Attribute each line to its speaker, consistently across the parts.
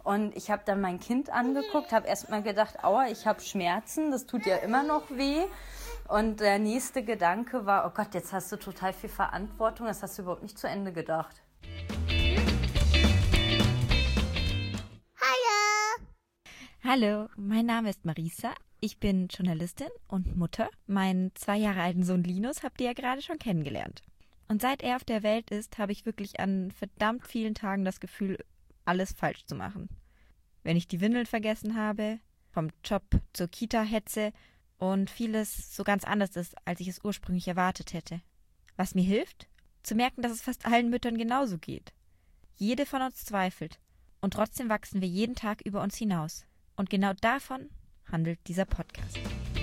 Speaker 1: Und ich habe dann mein Kind angeguckt, habe erstmal gedacht, aua, ich habe Schmerzen, das tut ja immer noch weh. Und der nächste Gedanke war, oh Gott, jetzt hast du total viel Verantwortung, das hast du überhaupt nicht zu Ende gedacht.
Speaker 2: Hallo, mein Name ist Marisa. Ich bin Journalistin und Mutter. Meinen 2 Jahre alten Sohn Linus habt ihr ja gerade schon kennengelernt. Und seit er auf der Welt ist, habe ich wirklich an verdammt vielen Tagen das Gefühl, alles falsch zu machen. Wenn ich die Windeln vergessen habe, vom Job zur Kita hetze und vieles so ganz anders ist, als ich es ursprünglich erwartet hätte. Was mir hilft? Zu merken, dass es fast allen Müttern genauso geht. Jede von uns zweifelt und trotzdem wachsen wir jeden Tag über uns hinaus. Und genau davon handelt dieser Podcast.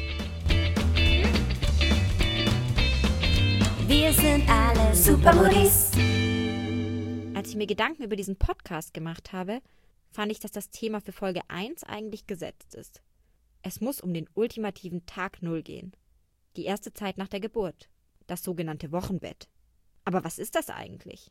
Speaker 3: Wir sind alle Supermodis.
Speaker 2: Als ich mir Gedanken über diesen Podcast gemacht habe, fand ich, dass das Thema für Folge 1 eigentlich gesetzt ist. Es muss um den ultimativen Tag 0 gehen. Die erste Zeit nach der Geburt. Das sogenannte Wochenbett. Aber was ist das eigentlich?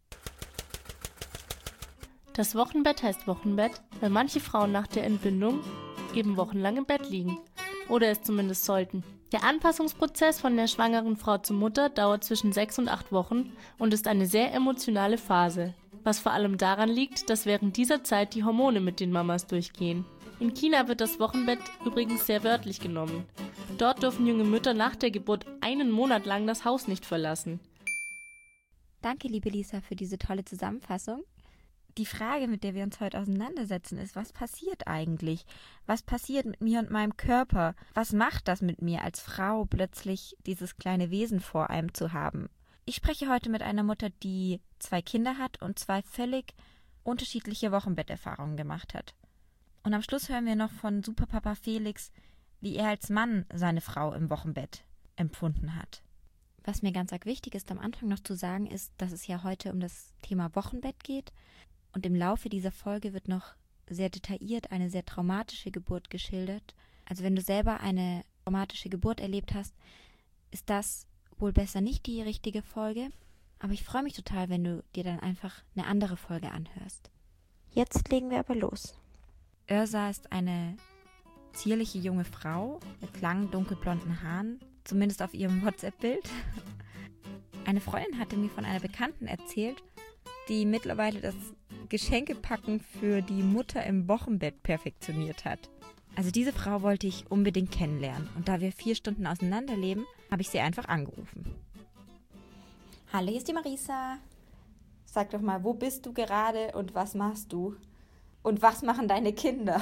Speaker 4: Das Wochenbett heißt Wochenbett, weil manche Frauen nach der Entbindung eben wochenlang im Bett liegen. Oder es zumindest sollten. Der Anpassungsprozess von der schwangeren Frau zur Mutter dauert zwischen 6 und 8 Wochen und ist eine sehr emotionale Phase. Was vor allem daran liegt, dass während dieser Zeit die Hormone mit den Mamas durchgehen. In China wird das Wochenbett übrigens sehr wörtlich genommen. Dort dürfen junge Mütter nach der Geburt 1 Monat lang das Haus nicht verlassen.
Speaker 2: Danke, liebe Lisa, für diese tolle Zusammenfassung. Die Frage, mit der wir uns heute auseinandersetzen, ist, was passiert eigentlich? Was passiert mit mir und meinem Körper? Was macht das mit mir als Frau, plötzlich dieses kleine Wesen vor einem zu haben? Ich spreche heute mit einer Mutter, die 2 Kinder hat und 2 völlig unterschiedliche Wochenbetterfahrungen gemacht hat. Und am Schluss hören wir noch von Superpapa Felix, wie er als Mann seine Frau im Wochenbett empfunden hat. Was mir ganz arg wichtig ist, am Anfang noch zu sagen, ist, dass es ja heute um das Thema Wochenbett geht. Und im Laufe dieser Folge wird noch sehr detailliert eine sehr traumatische Geburt geschildert. Also wenn du selber eine traumatische Geburt erlebt hast, ist das wohl besser nicht die richtige Folge. Aber ich freue mich total, wenn du dir dann einfach eine andere Folge anhörst. Jetzt legen wir aber los. Yrsa ist eine zierliche junge Frau mit langen, dunkelblonden Haaren, zumindest auf ihrem WhatsApp-Bild. Eine Freundin hatte mir von einer Bekannten erzählt, die mittlerweile das Geschenkepacken für die Mutter im Wochenbett perfektioniert hat. Also diese Frau wollte ich unbedingt kennenlernen. Und da wir 4 Stunden auseinanderleben, habe ich sie einfach angerufen. Hallo, hier ist die Marisa. Sag doch mal, wo bist du gerade und was machst du? Und was machen deine Kinder?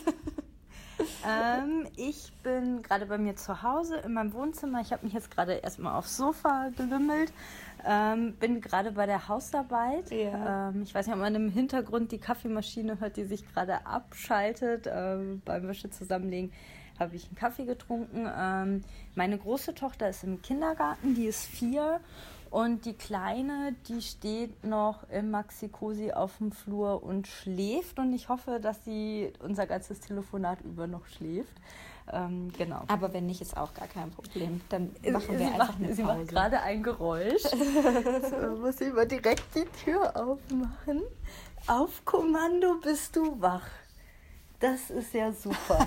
Speaker 1: Ich bin gerade bei mir zu Hause in meinem Wohnzimmer. Ich habe mich jetzt gerade erstmal aufs Sofa gelümmelt. Bin gerade bei der Hausarbeit. Ja. Ich weiß nicht, ob man im Hintergrund die Kaffeemaschine hört, die sich gerade abschaltet. Beim Wäsche zusammenlegen habe ich einen Kaffee getrunken. Meine große Tochter ist im Kindergarten, die ist 4. Und die Kleine, die steht noch im Maxi-Cosi auf dem Flur und schläft. Und ich hoffe, dass sie unser ganzes Telefonat über noch schläft. Genau.
Speaker 2: Aber wenn nicht, ist auch gar kein Problem. Dann machen wir einfach eine Pause.
Speaker 1: Sie macht gerade ein Geräusch. So, muss ich mal direkt die Tür aufmachen. Auf Kommando bist du wach. Das ist ja super.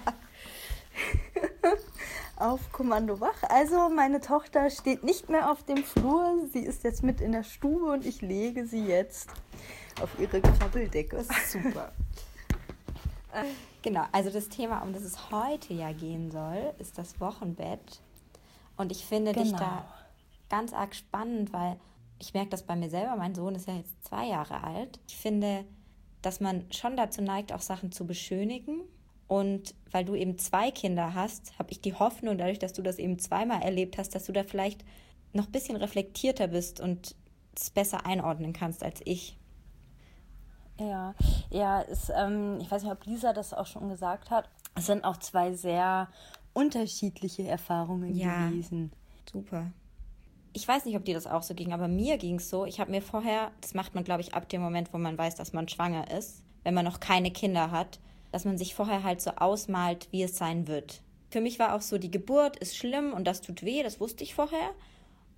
Speaker 1: Auf Kommando wach. Also meine Tochter steht nicht mehr auf dem Flur. Sie ist jetzt mit in der Stube und ich lege sie jetzt auf ihre Krabbeldecke.
Speaker 2: Das ist super. Genau, also das Thema, um das es heute ja gehen soll, ist das Wochenbett. Und ich finde dich da ganz arg spannend, weil ich merke das bei mir selber. Mein Sohn ist ja jetzt 2 Jahre alt. Ich finde, dass man schon dazu neigt, auch Sachen zu beschönigen. Und weil du eben 2 Kinder hast, habe ich die Hoffnung, dadurch, dass du das eben 2-mal erlebt hast, dass du da vielleicht noch ein bisschen reflektierter bist und es besser einordnen kannst als ich.
Speaker 1: Ja, ich weiß nicht, ob Lisa das auch schon gesagt hat. Es sind auch 2 sehr unterschiedliche Erfahrungen gewesen.
Speaker 2: Super. Ich weiß nicht, ob dir das auch so ging, aber mir ging es so. Ich habe mir vorher, das macht man, glaube ich, ab dem Moment, wo man weiß, dass man schwanger ist, wenn man noch keine Kinder hat, dass man sich vorher halt so ausmalt, wie es sein wird. Für mich war auch so, die Geburt ist schlimm und das tut weh, das wusste ich vorher.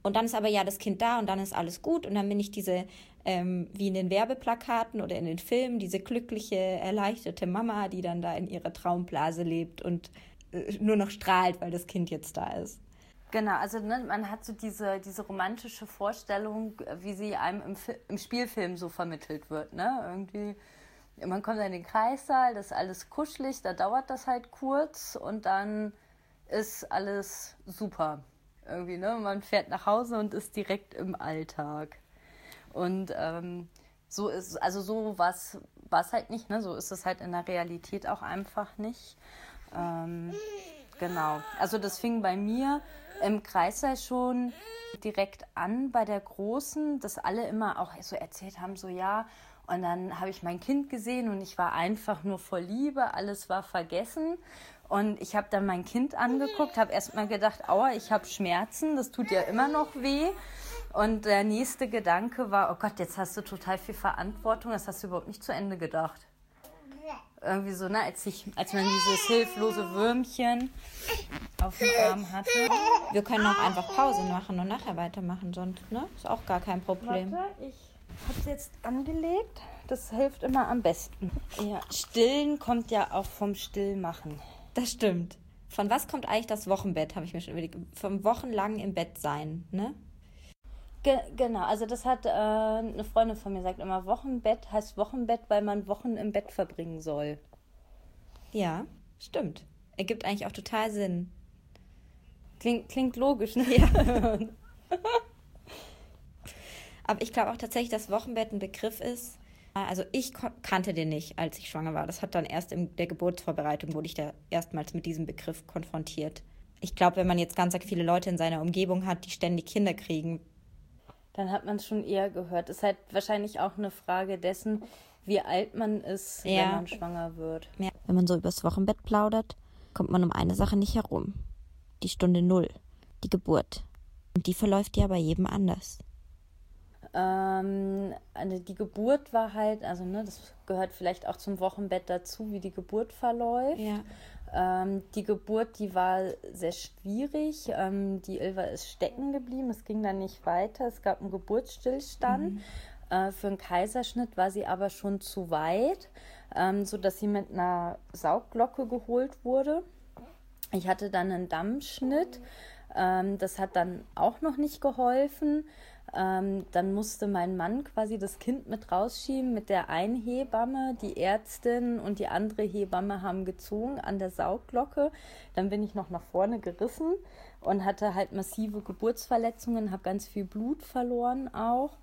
Speaker 2: Und dann ist aber ja das Kind da und dann ist alles gut und dann bin ich diese, wie in den Werbeplakaten oder in den Filmen, diese glückliche, erleichterte Mama, die dann da in ihrer Traumblase lebt und nur noch strahlt, weil das Kind jetzt da ist.
Speaker 1: Genau, also ne, man hat so diese romantische Vorstellung, wie sie einem im Spielfilm so vermittelt wird. Ne? Irgendwie, man kommt in den Kreissaal, das ist alles kuschelig, da dauert das halt kurz und dann ist alles super. Irgendwie, ne? Man fährt nach Hause und ist direkt im Alltag. Und so ist, also so war es halt nicht, ne? So ist es halt in der Realität auch einfach nicht. Genau. Also das fing bei mir im Kreißsaal schon direkt an bei der Großen, dass alle immer auch so erzählt haben, so ja. Und dann habe ich mein Kind gesehen und ich war einfach nur voll Liebe, alles war vergessen. Und ich habe dann mein Kind angeguckt, habe erstmal gedacht, aua, ich habe Schmerzen, das tut ja immer noch weh. Und der nächste Gedanke war, oh Gott, jetzt hast du total viel Verantwortung, das hast du überhaupt nicht zu Ende gedacht. Irgendwie so, ne, als man dieses hilflose Würmchen auf dem Arm hatte.
Speaker 2: Wir können auch einfach Pause machen und nachher weitermachen, sonst, ne? Ist auch gar kein Problem.
Speaker 1: Warte, ich habe es jetzt angelegt. Das hilft immer am besten. Ja, Stillen kommt ja auch vom Stillmachen.
Speaker 2: Das stimmt. Von was kommt eigentlich das Wochenbett, habe ich mir schon überlegt. Vom wochenlang im Bett sein, ne?
Speaker 1: Genau, also das hat eine Freundin von mir sagt immer, Wochenbett heißt Wochenbett, weil man Wochen im Bett verbringen soll.
Speaker 2: Ja, stimmt. Ergibt eigentlich auch total Sinn.
Speaker 1: Klingt logisch, ne?
Speaker 2: Ja. Aber ich glaube auch tatsächlich, dass Wochenbett ein Begriff ist. Also ich kannte den nicht, als ich schwanger war. Das hat dann erst in der Geburtsvorbereitung, wurde ich da erstmals mit diesem Begriff konfrontiert. Ich glaube, wenn man jetzt ganz viele Leute in seiner Umgebung hat, die ständig Kinder kriegen,
Speaker 1: dann hat man es schon eher gehört. Ist halt wahrscheinlich auch eine Frage dessen, wie alt man ist, wenn man schwanger wird.
Speaker 2: Ja. Wenn man so übers Wochenbett plaudert, kommt man um eine Sache nicht herum. Die Stunde 0, die Geburt. Und die verläuft ja bei jedem anders.
Speaker 1: Die Geburt war halt, also ne, das gehört vielleicht auch zum Wochenbett dazu, wie die Geburt verläuft.
Speaker 2: Ja.
Speaker 1: Die Geburt, die war sehr schwierig. Die Ilva ist stecken geblieben, es ging dann nicht weiter. Es gab einen Geburtsstillstand. Für einen Kaiserschnitt war sie aber schon zu weit, sodass sie mit einer Saugglocke geholt wurde. Ich hatte dann einen Dammschnitt. Das hat dann auch noch nicht geholfen. Dann musste mein Mann quasi das Kind mit rausschieben mit der einen Hebamme. Die Ärztin und die andere Hebamme haben gezogen an der Saugglocke. Dann bin ich noch nach vorne gerissen und hatte halt massive Geburtsverletzungen, habe ganz viel Blut verloren auch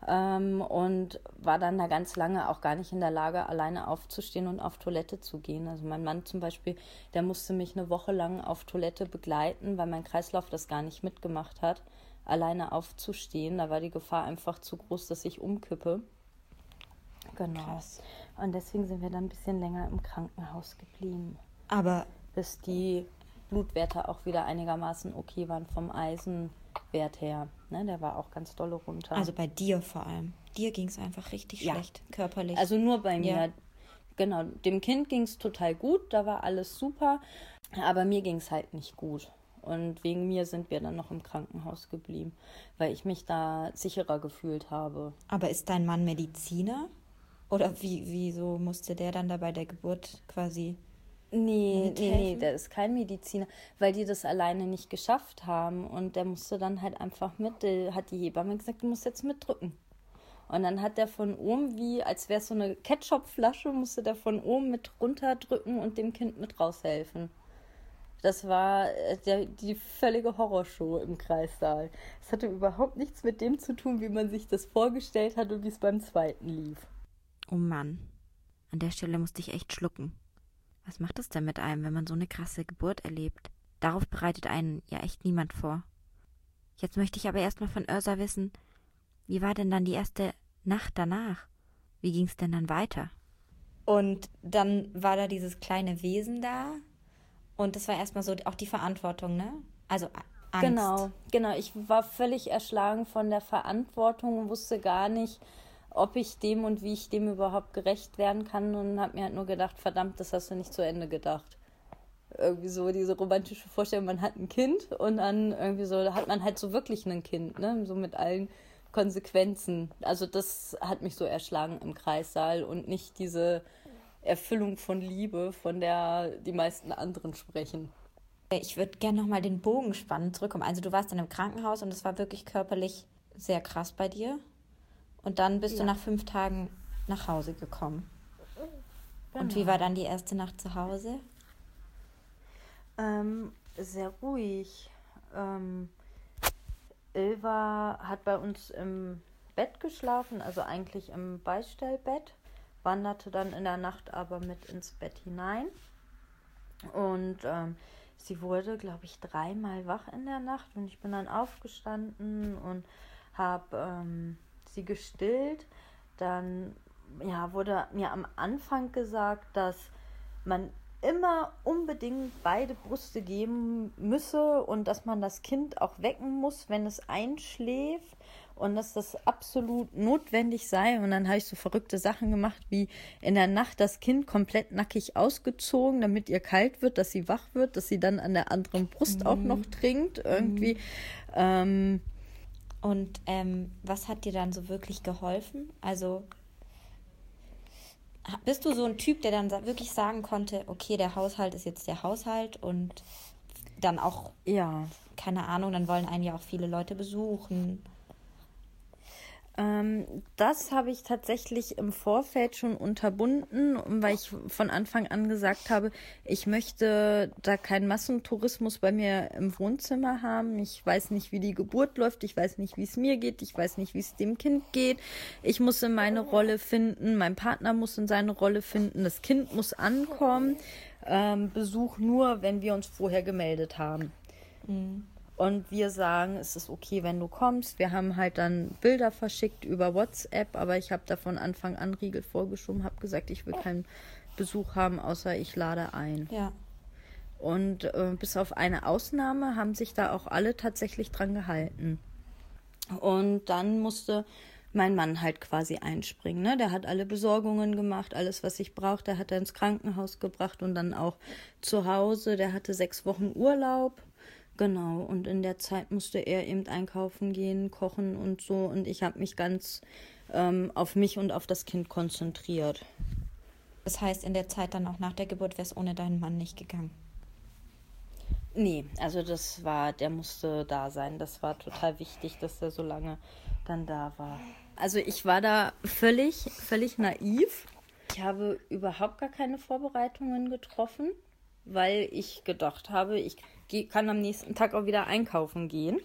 Speaker 1: und war dann da ganz lange auch gar nicht in der Lage, alleine aufzustehen und auf Toilette zu gehen. Also mein Mann zum Beispiel, der musste mich eine Woche lang auf Toilette begleiten, weil mein Kreislauf das gar nicht mitgemacht hat, alleine aufzustehen. Da war die Gefahr einfach zu groß, dass ich umkippe. Genau. Krass. Und deswegen sind wir dann ein bisschen länger im Krankenhaus geblieben.
Speaker 2: Aber
Speaker 1: bis die Blutwerte auch wieder einigermaßen okay waren vom Eisenwert her. Ne, der war auch ganz dolle runter.
Speaker 2: Also bei dir vor allem. Dir ging es einfach richtig schlecht, körperlich.
Speaker 1: Also nur bei mir.
Speaker 2: Ja.
Speaker 1: Genau, dem Kind ging es total gut, da war alles super, aber mir ging es halt nicht gut. Und wegen mir sind wir dann noch im Krankenhaus geblieben, weil ich mich da sicherer gefühlt habe.
Speaker 2: Aber ist dein Mann Mediziner? Oder wieso musste der dann da bei der Geburt quasi
Speaker 1: Nee, der ist kein Mediziner, weil die das alleine nicht geschafft haben. Und der musste dann halt einfach mit, hat die Hebamme gesagt, du musst jetzt mitdrücken. Und dann hat der von oben, wie als wäre es so eine Ketchupflasche, musste der von oben mit runterdrücken und dem Kind mit raushelfen. Das war die völlige Horrorshow im Kreissaal. Es hatte überhaupt nichts mit dem zu tun, wie man sich das vorgestellt hat und wie es beim zweiten lief.
Speaker 2: Oh Mann, an der Stelle musste ich echt schlucken. Was macht es denn mit einem, wenn man so eine krasse Geburt erlebt? Darauf bereitet einen ja echt niemand vor. Jetzt möchte ich aber erstmal von Yrsa wissen, wie war denn dann die erste Nacht danach? Wie ging es denn dann weiter? Und dann war da dieses kleine Wesen da und das war erstmal so auch die Verantwortung, ne? Also Angst.
Speaker 1: Genau. Ich war völlig erschlagen von der Verantwortung und wusste gar nicht, ob ich dem und wie ich dem überhaupt gerecht werden kann und habe mir halt nur gedacht, verdammt, das hast du nicht zu Ende gedacht. irgendwie so diese romantische Vorstellung, man hat ein Kind und dann irgendwie so, da hat man halt so wirklich ein Kind, ne? So mit allen Konsequenzen. Also das hat mich so erschlagen im Kreissaal und nicht diese Erfüllung von Liebe, von der die meisten anderen sprechen.
Speaker 2: Ich würde gerne nochmal den Bogen spannen, zurückkommen. Also du warst dann im Krankenhaus und es war wirklich körperlich sehr krass bei dir. Und dann bist du nach 5 Tagen nach Hause gekommen. Genau. Und wie war dann die erste Nacht zu Hause?
Speaker 1: Sehr ruhig. Ilva hat bei uns im Bett geschlafen, also eigentlich im Beistellbett, wanderte dann in der Nacht aber mit ins Bett hinein. Und sie wurde, glaube ich, 3-mal wach in der Nacht und ich bin dann aufgestanden und habe sie gestillt. Dann wurde mir am Anfang gesagt, dass man immer unbedingt beide Brüste geben müsse und dass man das Kind auch wecken muss, wenn es einschläft und dass das absolut notwendig sei. Und dann habe ich so verrückte Sachen gemacht, wie in der Nacht das Kind komplett nackig ausgezogen, damit ihr kalt wird, dass sie wach wird, dass sie dann an der anderen Brust auch noch trinkt irgendwie.
Speaker 2: Und was hat dir dann so wirklich geholfen? Also bist du so ein Typ, der dann wirklich sagen konnte, okay, der Haushalt ist jetzt der Haushalt und dann auch, keine Ahnung, dann wollen einen ja auch viele Leute besuchen.
Speaker 1: Das habe ich tatsächlich im Vorfeld schon unterbunden, weil ich von Anfang an gesagt habe, ich möchte da keinen Massentourismus bei mir im Wohnzimmer haben. Ich weiß nicht, wie die Geburt läuft, ich weiß nicht, wie es mir geht, ich weiß nicht, wie es dem Kind geht. Ich muss in meine Rolle finden, mein Partner muss in seine Rolle finden, das Kind muss ankommen. Besuch nur, wenn wir uns vorher gemeldet haben. Und wir sagen, es ist okay, wenn du kommst. Wir haben halt dann Bilder verschickt über WhatsApp, aber ich habe da von Anfang an Riegel vorgeschoben, habe gesagt, ich will keinen Besuch haben, außer ich lade ein.
Speaker 2: Ja.
Speaker 1: Und bis auf eine Ausnahme haben sich da auch alle tatsächlich dran gehalten. Und dann musste mein Mann halt quasi einspringen. Ne? Der hat alle Besorgungen gemacht, alles, was ich brauchte, hat er ins Krankenhaus gebracht und dann auch zu Hause. Der hatte 6 Wochen Urlaub. Genau, und in der Zeit musste er eben einkaufen gehen, kochen und so. Und ich habe mich ganz auf mich und auf das Kind konzentriert.
Speaker 2: Das heißt, in der Zeit dann auch nach der Geburt wäre es ohne deinen Mann nicht gegangen?
Speaker 1: Nee, also der musste da sein. Das war total wichtig, dass er so lange dann da war. Also ich war da völlig naiv. Ich habe überhaupt gar keine Vorbereitungen getroffen, weil ich gedacht habe, ich kann am nächsten Tag auch wieder einkaufen gehen.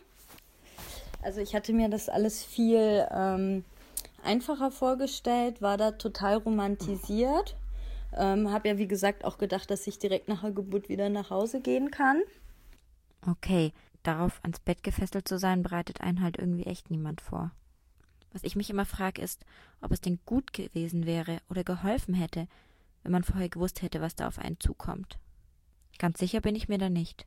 Speaker 1: Also ich hatte mir das alles viel einfacher vorgestellt, war da total romantisiert. Habe ja, wie gesagt, auch gedacht, dass ich direkt nach der Geburt wieder nach Hause gehen kann.
Speaker 2: Okay, darauf ans Bett gefesselt zu sein, bereitet einen halt irgendwie echt niemand vor. Was ich mich immer frage, ist, ob es denn gut gewesen wäre oder geholfen hätte, wenn man vorher gewusst hätte, was da auf einen zukommt. Ganz sicher bin ich mir da nicht.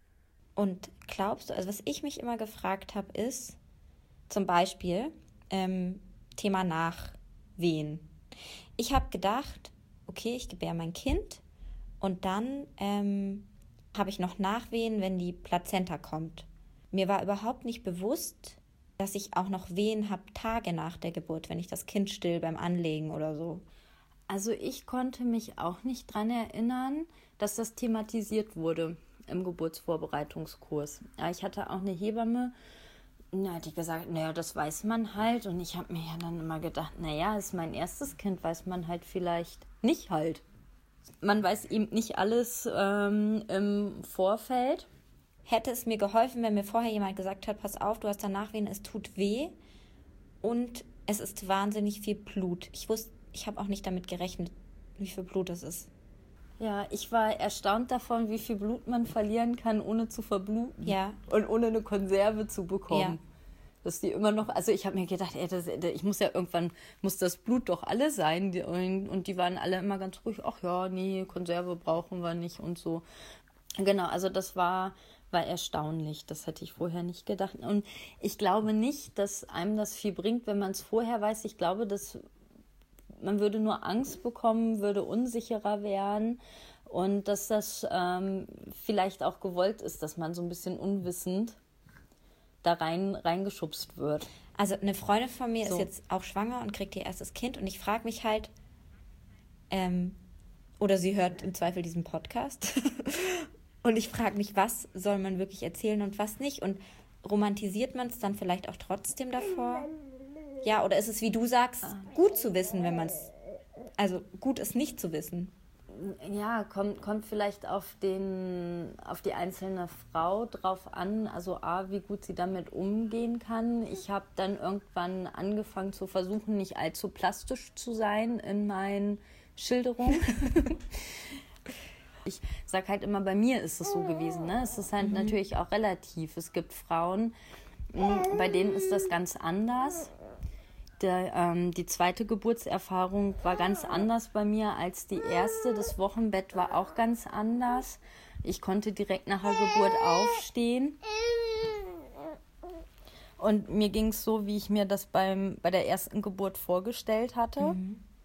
Speaker 2: Und glaubst du, also was ich mich immer gefragt habe, ist zum Beispiel Thema Nachwehen. Ich habe gedacht, okay, ich gebäre mein Kind und dann habe ich noch Nachwehen, wenn die Plazenta kommt. Mir war überhaupt nicht bewusst, dass ich auch noch Wehen habe Tage nach der Geburt, wenn ich das Kind still beim Anlegen oder so.
Speaker 1: Also ich konnte mich auch nicht dran erinnern, dass das thematisiert wurde im Geburtsvorbereitungskurs. Ja, ich hatte auch eine Hebamme, die gesagt, naja, das weiß man halt. Und ich habe mir ja dann immer gedacht, naja, ist mein erstes Kind, weiß man halt vielleicht nicht halt. Man weiß eben nicht alles im Vorfeld.
Speaker 2: Hätte es mir geholfen, wenn mir vorher jemand gesagt hat, pass auf, du hast danach Wehen, es tut weh und es ist wahnsinnig viel Blut. Ich habe auch nicht damit gerechnet, wie viel Blut es ist.
Speaker 1: Ja, ich war erstaunt davon, wie viel Blut man verlieren kann, ohne zu verbluten.
Speaker 2: Ja.
Speaker 1: Und ohne eine Konserve zu bekommen.
Speaker 2: Ja.
Speaker 1: Dass die immer noch, also ich habe mir gedacht, ich muss ja irgendwann, muss das Blut doch alle sein. Und die waren alle immer ganz ruhig, ach ja, nee, Konserve brauchen wir nicht und so. Genau, also das war erstaunlich. Das hätte ich vorher nicht gedacht. Und ich glaube nicht, dass einem das viel bringt, wenn man es vorher weiß. Ich glaube, dass man würde nur Angst bekommen, würde unsicherer werden und dass das vielleicht auch gewollt ist, dass man so ein bisschen unwissend da reingeschubst wird.
Speaker 2: Also eine Freundin von mir ist jetzt auch schwanger und kriegt ihr erstes Kind und ich frage mich halt, oder sie hört im Zweifel diesen Podcast und ich frage mich, was soll man wirklich erzählen und was nicht und romantisiert man es dann vielleicht auch trotzdem davor? Ja, oder ist es, wie du sagst, gut zu wissen, wenn man es, also gut ist nicht zu wissen?
Speaker 1: Ja, kommt vielleicht auf die einzelne Frau drauf an, also wie gut sie damit umgehen kann. Ich habe dann irgendwann angefangen zu versuchen, nicht allzu plastisch zu sein in meinen Schilderungen. Ich sage halt immer, bei mir ist es so gewesen. Ne? Es ist halt natürlich auch relativ. Es gibt Frauen, bei denen ist das ganz anders. Die zweite Geburtserfahrung war ganz anders bei mir als die erste. Das Wochenbett war auch ganz anders. Ich konnte direkt nach der Geburt aufstehen. Und mir ging es so, wie ich mir das bei der ersten Geburt vorgestellt hatte.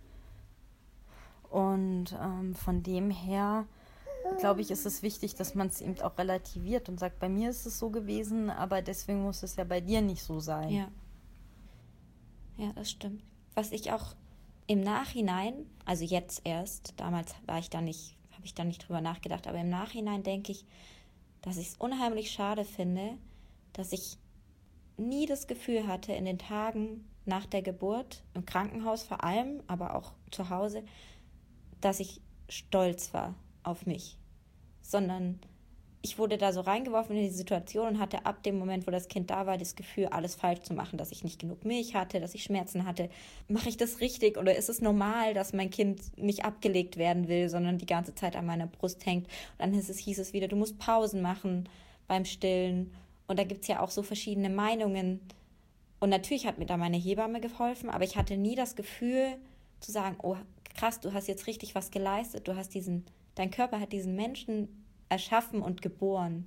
Speaker 1: Und von dem her, glaube ich, ist es wichtig, dass man es eben auch relativiert und sagt, bei mir ist es so gewesen, aber deswegen muss es ja bei dir nicht so sein.
Speaker 2: Ja, das stimmt. Was ich auch im Nachhinein, also jetzt erst, damals habe ich da nicht drüber nachgedacht, aber im Nachhinein denke ich, dass ich es unheimlich schade finde, dass ich nie das Gefühl hatte, in den Tagen nach der Geburt, im Krankenhaus vor allem, aber auch zu Hause, dass ich stolz war auf mich, sondern ich wurde da so reingeworfen in die Situation und hatte ab dem Moment, wo das Kind da war, das Gefühl, alles falsch zu machen, dass ich nicht genug Milch hatte, dass ich Schmerzen hatte. Mache ich das richtig oder ist es normal, dass mein Kind nicht abgelegt werden will, sondern die ganze Zeit an meiner Brust hängt? Und dann hieß es wieder, du musst Pausen machen beim Stillen. Und da gibt es ja auch so verschiedene Meinungen. Und natürlich hat mir da meine Hebamme geholfen, aber ich hatte nie das Gefühl zu sagen, oh krass, du hast jetzt richtig was geleistet, dein Körper hat diesen Menschen erschaffen und geboren.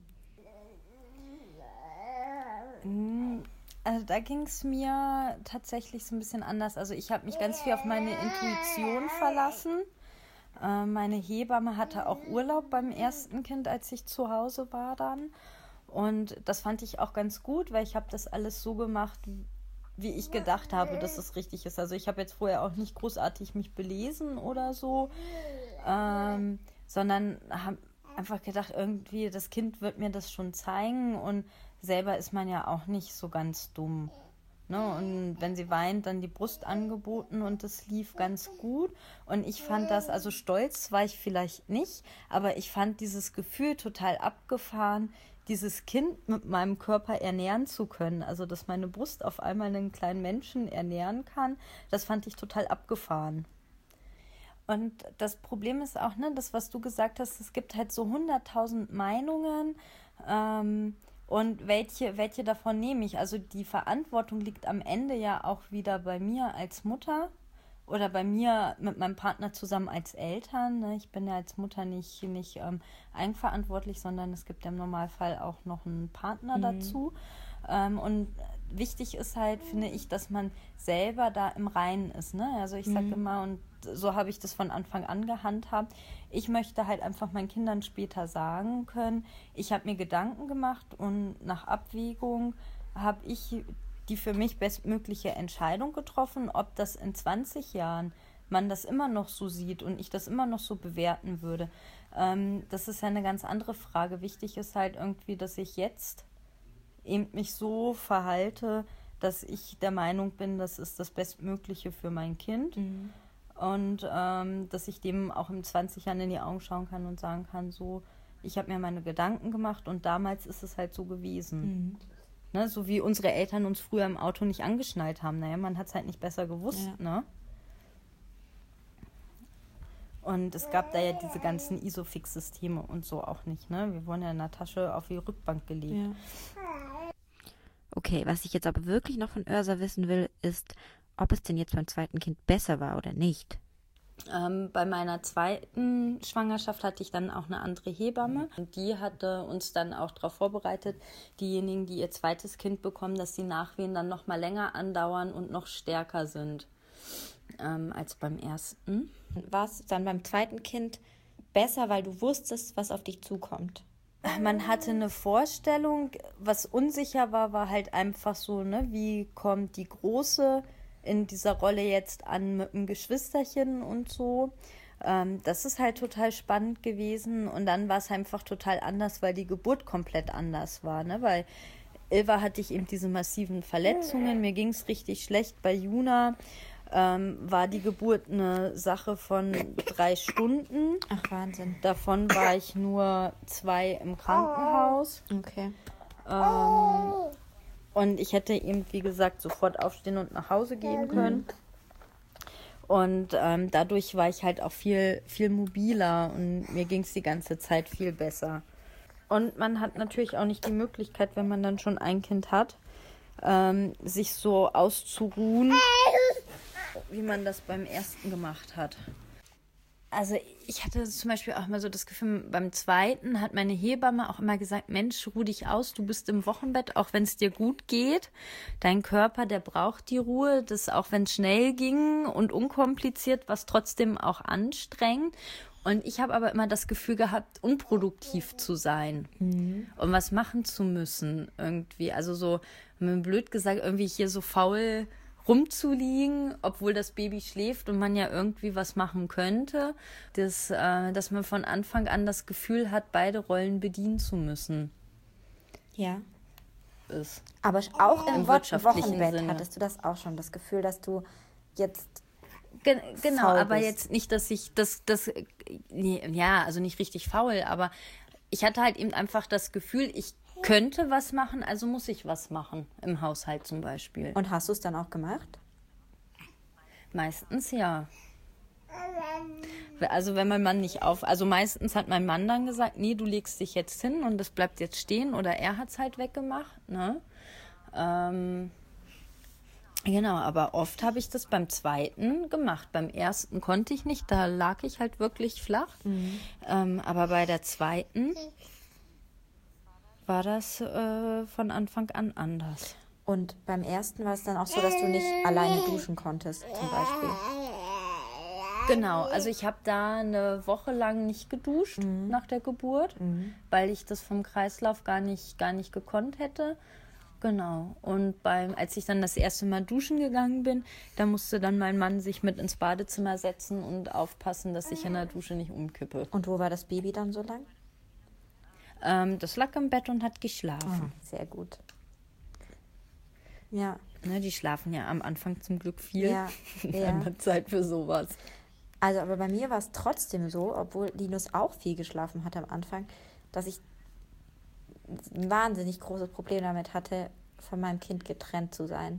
Speaker 1: Also da ging es mir tatsächlich so ein bisschen anders. Also ich habe mich ganz viel auf meine Intuition verlassen. Meine Hebamme hatte auch Urlaub beim ersten Kind, als ich zu Hause war dann. Und das fand ich auch ganz gut, weil ich habe das alles so gemacht, wie ich gedacht habe, dass es richtig ist. Also ich habe jetzt vorher auch nicht großartig mich belesen oder so, sondern habe einfach gedacht, irgendwie, das Kind wird mir das schon zeigen und selber ist man ja auch nicht so ganz dumm. Ne? Und wenn sie weint, dann die Brust angeboten und das lief ganz gut. Und ich fand das, also stolz war ich vielleicht nicht, aber ich fand dieses Gefühl total abgefahren, dieses Kind mit meinem Körper ernähren zu können. Also, dass meine Brust auf einmal einen kleinen Menschen ernähren kann, das fand ich total abgefahren. Und das Problem ist auch, ne, das, was du gesagt hast, es gibt halt so 100.000 Meinungen und welche davon nehme ich? Also die Verantwortung liegt am Ende ja auch wieder bei mir als Mutter oder bei mir mit meinem Partner zusammen als Eltern. Ne? Ich bin ja als Mutter nicht eigenverantwortlich, sondern es gibt ja im Normalfall auch noch einen Partner dazu. Und wichtig ist halt, finde ich, dass man selber da im Reinen ist. Ne? Also ich sage immer, und so habe ich das von Anfang an gehandhabt, ich möchte halt einfach meinen Kindern später sagen können, ich habe mir Gedanken gemacht und nach Abwägung habe ich die für mich bestmögliche Entscheidung getroffen, ob das in 20 Jahren man das immer noch so sieht und ich das immer noch so bewerten würde. Das ist ja eine ganz andere Frage. Wichtig ist halt irgendwie, dass ich jetzt eben mich so verhalte, dass ich der Meinung bin, das ist das Bestmögliche für mein Kind. Und dass ich dem auch in 20 Jahren in die Augen schauen kann und sagen kann, so, ich habe mir meine Gedanken gemacht und damals ist es halt so gewesen. Ne, so wie unsere Eltern uns früher im Auto nicht angeschnallt haben. Naja, man hat es halt nicht besser gewusst. Ja. Ne? Und es gab da ja diese ganzen Isofix-Systeme und so auch nicht. Ne? Wir wurden ja in der Tasche auf die Rückbank gelegt. Ja.
Speaker 2: Okay, was ich jetzt aber wirklich noch von Örsa wissen will, ist, ob es denn jetzt beim zweiten Kind besser war oder nicht.
Speaker 1: Bei meiner zweiten Schwangerschaft hatte ich dann auch eine andere Hebamme. Und die hatte uns dann auch darauf vorbereitet, diejenigen, die ihr zweites Kind bekommen, dass die Nachwehen dann noch mal länger andauern und noch stärker sind als beim ersten.
Speaker 2: War es dann beim zweiten Kind besser, weil du wusstest, was auf dich zukommt?
Speaker 1: Man hatte eine Vorstellung, was unsicher war halt einfach so, ne, wie kommt die Große in dieser Rolle jetzt an mit dem Geschwisterchen und so. Das ist halt total spannend gewesen und dann war es einfach total anders, weil die Geburt komplett anders war, ne, weil Ilva hatte ich eben diese massiven Verletzungen, mir ging es richtig schlecht. Bei Juna war die Geburt eine Sache von 3 Stunden.
Speaker 2: Ach, Wahnsinn.
Speaker 1: Davon war ich nur 2 im Krankenhaus.
Speaker 2: Okay.
Speaker 1: Und ich hätte eben, wie gesagt, sofort aufstehen und nach Hause gehen können. Und dadurch war ich halt auch viel, viel mobiler und mir ging es die ganze Zeit viel besser. Und man hat natürlich auch nicht die Möglichkeit, wenn man dann schon ein Kind hat, sich so auszuruhen, wie man das beim ersten gemacht hat. Also ich hatte zum Beispiel auch immer so das Gefühl, beim zweiten hat meine Hebamme auch immer gesagt, Mensch, ruh dich aus, du bist im Wochenbett, auch wenn es dir gut geht. Dein Körper, der braucht die Ruhe, das auch wenn es schnell ging und unkompliziert, war es trotzdem auch anstrengend. Und ich habe aber immer das Gefühl gehabt, unproduktiv zu sein und was machen zu müssen irgendwie. Also so, blöd gesagt, irgendwie hier so faul rumzuliegen, obwohl das Baby schläft und man ja irgendwie was machen könnte, dass man von Anfang an das Gefühl hat, beide Rollen bedienen zu müssen.
Speaker 2: Ja.
Speaker 1: Ist
Speaker 2: Aber auch im
Speaker 1: wirtschaftlichen
Speaker 2: Wochenbett
Speaker 1: Sinne.
Speaker 2: hattest du das auch schon, das Gefühl, dass du jetzt
Speaker 1: genau,
Speaker 2: faul
Speaker 1: aber
Speaker 2: bist.
Speaker 1: jetzt nicht, dass ich also nicht richtig faul, aber ich hatte halt eben einfach das Gefühl, ich könnte was machen, also muss ich was machen, im Haushalt zum Beispiel.
Speaker 2: Und hast du es dann auch gemacht?
Speaker 1: Meistens ja. Also wenn mein Mann nicht also meistens hat mein Mann dann gesagt, nee, du legst dich jetzt hin und das bleibt jetzt stehen oder er hat es halt weggemacht, ne? Genau, aber oft habe ich das beim zweiten gemacht. Beim ersten konnte ich nicht, da lag ich halt wirklich flach. Aber bei der zweiten war das von Anfang an anders.
Speaker 2: Und beim ersten war es dann auch so, dass du nicht alleine duschen konntest, zum Beispiel.
Speaker 1: Genau, also ich habe da eine Woche lang nicht geduscht nach der Geburt, weil ich das vom Kreislauf gar nicht gekonnt hätte. Genau, und als ich dann das erste Mal duschen gegangen bin, da musste dann mein Mann sich mit ins Badezimmer setzen und aufpassen, dass ich in der Dusche nicht umkippe.
Speaker 2: Und wo war das Baby dann so lang?
Speaker 1: Das lag im Bett und hat geschlafen.
Speaker 2: Sehr gut. Ja.
Speaker 1: Ne, die schlafen ja am Anfang zum Glück viel.
Speaker 2: Ja.
Speaker 1: Dann hat Zeit für sowas.
Speaker 2: Also, aber bei mir war es trotzdem so, obwohl Linus auch viel geschlafen hat am Anfang, dass ich ein wahnsinnig großes Problem damit hatte, von meinem Kind getrennt zu sein.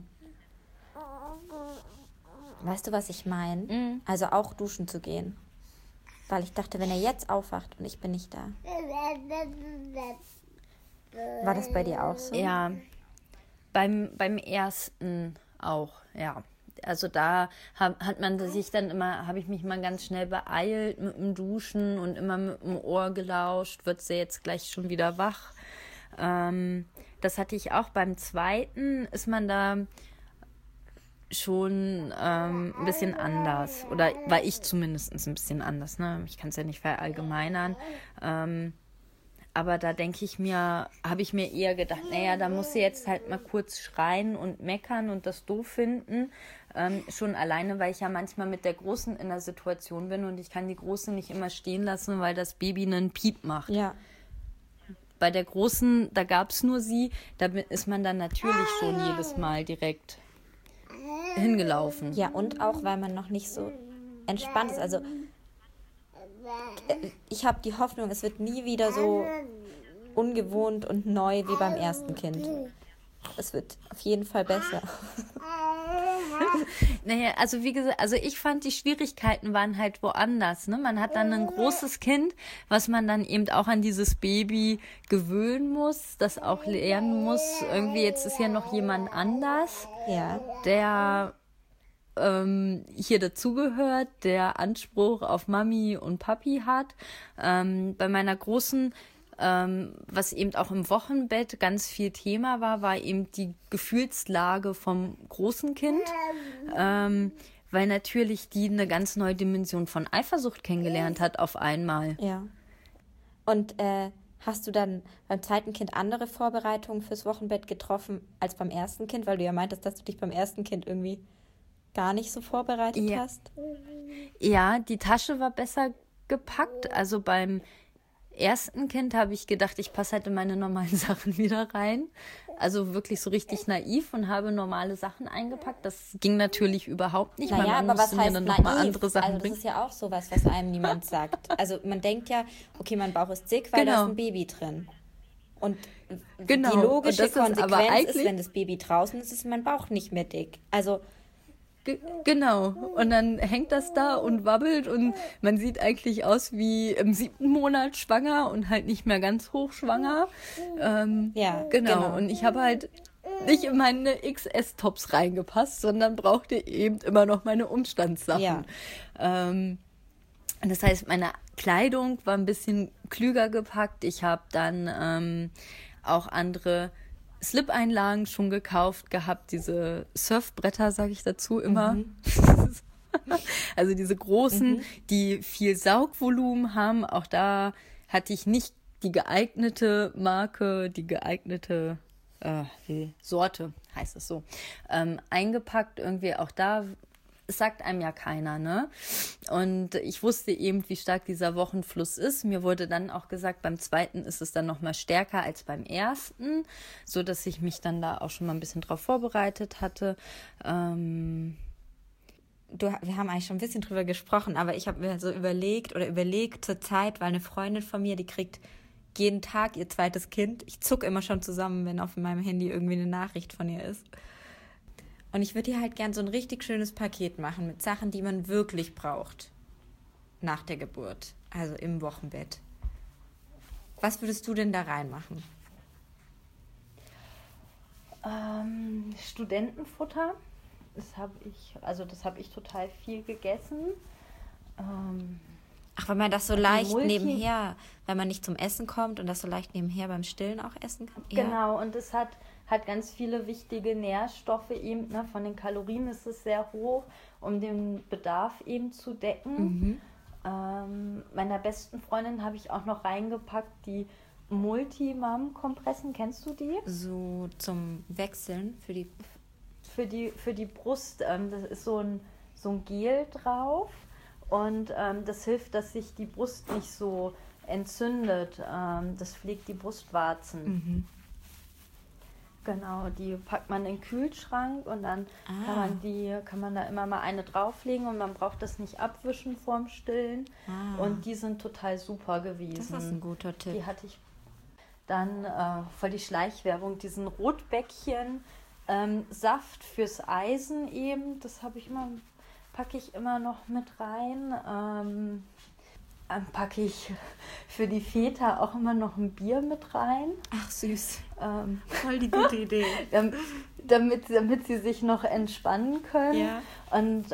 Speaker 2: Weißt du, was ich meine? Also auch duschen zu gehen. Weil ich dachte, wenn er jetzt aufwacht und ich bin nicht da. War das bei dir auch so?
Speaker 1: Ja, beim ersten auch, ja. Also da habe ich mich mal ganz schnell beeilt mit dem Duschen und immer mit dem Ohr gelauscht, wird sie jetzt gleich schon wieder wach. Das hatte ich auch beim zweiten, ist man da schon ein bisschen anders. Oder war ich zumindest ein bisschen anders, ne? Ich kann es ja nicht verallgemeinern. Aber da habe ich mir eher gedacht, naja, da muss sie jetzt halt mal kurz schreien und meckern und das doof finden. Schon alleine, weil ich ja manchmal mit der Großen in der Situation bin und ich kann die Große nicht immer stehen lassen, weil das Baby einen Piep macht.
Speaker 2: Ja.
Speaker 1: Bei der Großen, da gab es nur sie, da ist man dann natürlich schon jedes Mal direkt hingelaufen.
Speaker 2: Ja, und auch, weil man noch nicht so entspannt ist. Also ich habe die Hoffnung, es wird nie wieder so ungewohnt und neu wie beim ersten Kind. Es wird auf jeden Fall besser.
Speaker 1: Naja, also wie gesagt, also ich fand, die Schwierigkeiten waren halt woanders. Ne? Man hat dann ein großes Kind, was man dann eben auch an dieses Baby gewöhnen muss, das auch lernen muss. Irgendwie jetzt ist ja noch jemand anders,
Speaker 2: Ja.
Speaker 1: der hier dazugehört, der Anspruch auf Mami und Papi hat. Bei meiner Großen, was eben auch im Wochenbett ganz viel Thema war eben die Gefühlslage vom großen Kind, weil natürlich die eine ganz neue Dimension von Eifersucht kennengelernt hat auf einmal.
Speaker 2: Ja. Und hast du dann beim zweiten Kind andere Vorbereitungen fürs Wochenbett getroffen als beim ersten Kind? Weil du ja meintest, dass du dich beim ersten Kind irgendwie gar nicht so vorbereitet hast.
Speaker 1: Ja, die Tasche war besser gepackt. Also beim ersten Kind habe ich gedacht, ich passe halt in meine normalen Sachen wieder rein. Also wirklich so richtig naiv und habe normale Sachen eingepackt. Das ging natürlich überhaupt nicht.
Speaker 2: Naja, aber was heißt
Speaker 1: dann
Speaker 2: naiv?
Speaker 1: noch mal andere Sachen
Speaker 2: also das
Speaker 1: bringen.
Speaker 2: ist ja auch sowas, was einem niemand sagt. Also man denkt ja, okay, mein Bauch ist dick, weil da ist ein Baby drin. Und die logische Konsequenz ist, wenn das Baby draußen ist, ist mein Bauch nicht mehr dick. Also
Speaker 1: genau. Und dann hängt das da und wabbelt und man sieht eigentlich aus wie im 7. Monat schwanger und halt nicht mehr ganz hochschwanger. Genau. Und ich habe halt nicht in meine XS-Tops reingepasst, sondern brauchte eben immer noch meine Umstandssachen.
Speaker 2: Ja.
Speaker 1: Das heißt, meine Kleidung war ein bisschen klüger gepackt. Ich habe dann auch andere Slip-Einlagen schon gekauft gehabt, diese Surfbretter, sage ich dazu immer. Also diese großen, die viel Saugvolumen haben. Auch da hatte ich nicht die geeignete Marke, die geeignete Sorte, heißt es so, eingepackt. Irgendwie auch da, es sagt einem ja keiner, ne? Und ich wusste eben, wie stark dieser Wochenfluss ist. Mir wurde dann auch gesagt, beim zweiten ist es dann noch mal stärker als beim ersten, so dass ich mich dann da auch schon mal ein bisschen drauf vorbereitet hatte.
Speaker 2: Wir haben eigentlich schon ein bisschen drüber gesprochen, aber ich habe mir so überlegt zur Zeit, weil eine Freundin von mir, die kriegt jeden Tag ihr zweites Kind. Ich zucke immer schon zusammen, wenn auf meinem Handy irgendwie eine Nachricht von ihr ist. Und ich würde ihr halt gern so ein richtig schönes Paket machen mit Sachen, die man wirklich braucht nach der Geburt, also im Wochenbett. Was würdest du denn da reinmachen?
Speaker 1: Studentenfutter. Das habe ich total viel gegessen.
Speaker 2: Ach, weil man das so leicht nebenher, weil man nicht zum Essen kommt und das so leicht nebenher beim Stillen auch essen kann. Ja.
Speaker 1: Genau, und es hat ganz viele wichtige Nährstoffe eben, ne? Von den Kalorien ist es sehr hoch, um den Bedarf eben zu decken. Meiner besten Freundin habe ich auch noch reingepackt, die Multimam-Kompressen, kennst du die?
Speaker 2: So zum Wechseln für die
Speaker 1: Brust, das ist so ein Gel drauf und das hilft, dass sich die Brust nicht so entzündet. Das pflegt die Brustwarzen. Genau, die packt man in den Kühlschrank und dann kann man da immer mal eine drauflegen und man braucht das nicht abwischen vorm Stillen. Und die sind total super gewesen.
Speaker 2: Das ist ein guter Tipp.
Speaker 1: Die hatte ich dann voll die Schleichwerbung, diesen Rotbäckchen Saft fürs Eisen eben, das packe ich immer noch mit rein. Dann packe ich für die Väter auch immer noch ein Bier mit rein.
Speaker 2: Ach süß. Voll die gute Idee.
Speaker 1: damit sie sich noch entspannen können.
Speaker 2: Ja.
Speaker 1: Und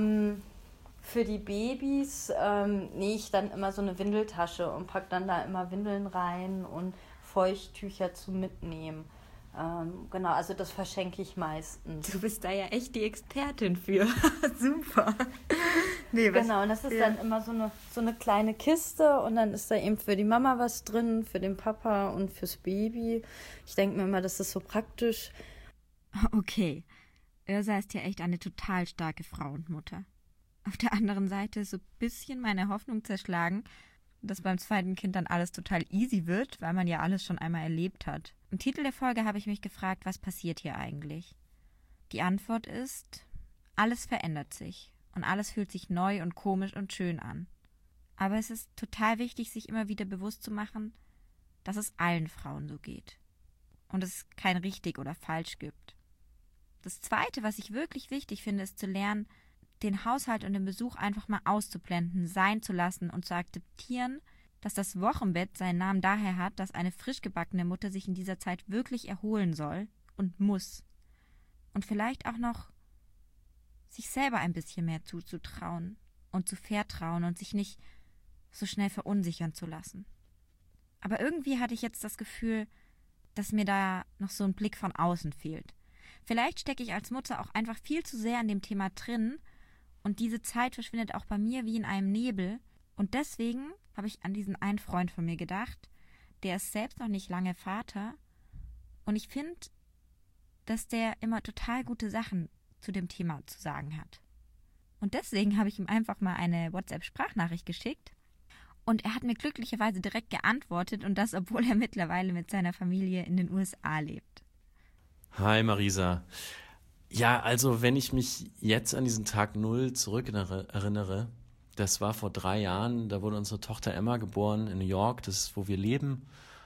Speaker 1: für die Babys nähe ich dann immer so eine Windeltasche und packe dann da immer Windeln rein und Feuchttücher zum Mitnehmen. Genau, also das verschenke ich meistens.
Speaker 2: Du bist da ja echt die Expertin für. Super.
Speaker 1: Genau, und das ist dann immer so eine kleine Kiste und dann ist da eben für die Mama was drin, für den Papa und fürs Baby. Ich denke mir immer, das ist so praktisch.
Speaker 2: Okay, Yrsa ist ja echt eine total starke Frau und Mutter. Auf der anderen Seite ist so ein bisschen meine Hoffnung zerschlagen, dass beim zweiten Kind dann alles total easy wird, weil man ja alles schon einmal erlebt hat. Im Titel der Folge habe ich mich gefragt, was passiert hier eigentlich? Die Antwort ist, alles verändert sich und alles fühlt sich neu und komisch und schön an. Aber es ist total wichtig, sich immer wieder bewusst zu machen, dass es allen Frauen so geht und es kein richtig oder falsch gibt. Das Zweite, was ich wirklich wichtig finde, ist zu lernen, den Haushalt und den Besuch einfach mal auszublenden, sein zu lassen und zu akzeptieren, dass das Wochenbett seinen Namen daher hat, dass eine frisch gebackene Mutter sich in dieser Zeit wirklich erholen soll und muss. Und vielleicht auch noch sich selber ein bisschen mehr zuzutrauen und zu vertrauen und sich nicht so schnell verunsichern zu lassen. Aber irgendwie hatte ich jetzt das Gefühl, dass mir da noch so ein Blick von außen fehlt. Vielleicht stecke ich als Mutter auch einfach viel zu sehr an dem Thema drin Und diese Zeit verschwindet auch bei mir wie in einem Nebel. Und deswegen habe ich an diesen einen Freund von mir gedacht. Der ist selbst noch nicht lange Vater. Und ich finde, dass der immer total gute Sachen zu dem Thema zu sagen hat. Und deswegen habe ich ihm einfach mal eine WhatsApp-Sprachnachricht geschickt. Und er hat mir glücklicherweise direkt geantwortet. Und das, obwohl er mittlerweile mit seiner Familie in den USA lebt.
Speaker 5: Hi Marisa. Ja, also wenn ich mich jetzt an diesen Tag 0 zurückerinnere, das war vor 3 Jahren, da wurde unsere Tochter Emma geboren in New York, das ist, wo wir leben.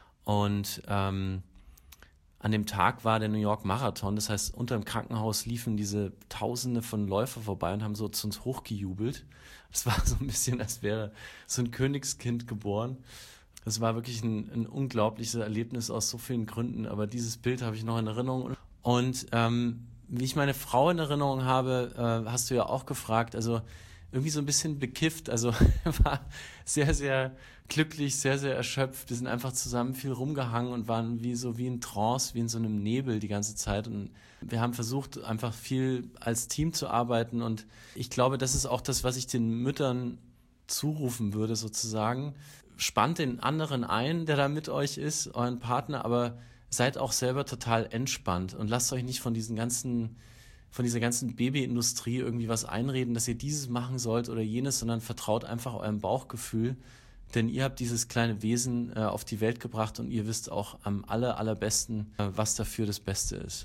Speaker 5: Und an dem Tag war der New York Marathon, das heißt, unter dem Krankenhaus liefen diese Tausende von Läufer vorbei und haben so zu uns hochgejubelt. Das war so ein bisschen, als wäre so ein Königskind geboren. Das war wirklich ein unglaubliches Erlebnis aus so vielen Gründen, aber dieses Bild habe ich noch in Erinnerung. Und wie ich meine Frau in Erinnerung habe, hast du ja auch gefragt, also irgendwie so ein bisschen bekifft, also war sehr, sehr glücklich, sehr, sehr erschöpft. Wir sind einfach zusammen viel rumgehangen und waren wie in Trance, wie in so einem Nebel die ganze Zeit. Und wir haben versucht, einfach viel als Team zu arbeiten. Und ich glaube, das ist auch das, was ich den Müttern zurufen würde, sozusagen. Spannt den anderen ein, der da mit euch ist, euren Partner, aber seid auch selber total entspannt und lasst euch nicht von dieser ganzen Babyindustrie irgendwie was einreden, dass ihr dieses machen sollt oder jenes, sondern vertraut einfach eurem Bauchgefühl, denn ihr habt dieses kleine Wesen auf die Welt gebracht und ihr wisst auch am allerbesten, was dafür das Beste ist.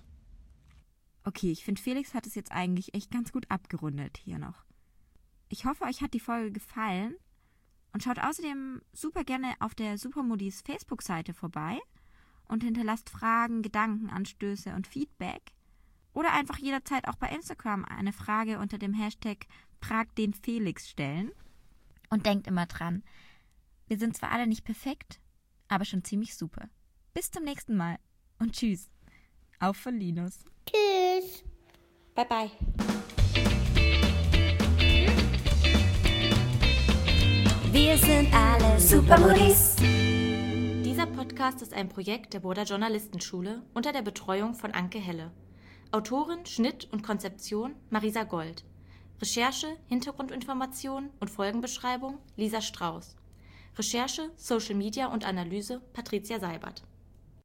Speaker 2: Okay, ich finde, Felix hat es jetzt eigentlich echt ganz gut abgerundet hier noch. Ich hoffe, euch hat die Folge gefallen und schaut außerdem super gerne auf der Supermodis Facebook-Seite vorbei und hinterlasst Fragen, Gedankenanstöße und Feedback. Oder einfach jederzeit auch bei Instagram eine Frage unter dem Hashtag #FragDenFelix stellen. Und denkt immer dran, wir sind zwar alle nicht perfekt, aber schon ziemlich super. Bis zum nächsten Mal und tschüss. Auf von Linus.
Speaker 3: Tschüss.
Speaker 2: Bye bye.
Speaker 3: Wir sind alle Supermodis.
Speaker 4: Dieser Podcast ist ein Projekt der Burda Journalistenschule unter der Betreuung von Anke Helle. Autorin, Schnitt und Konzeption Marisa Gold. Recherche, Hintergrundinformation und Folgenbeschreibung Lisa Strauß. Recherche, Social Media und Analyse Patricia Seibert.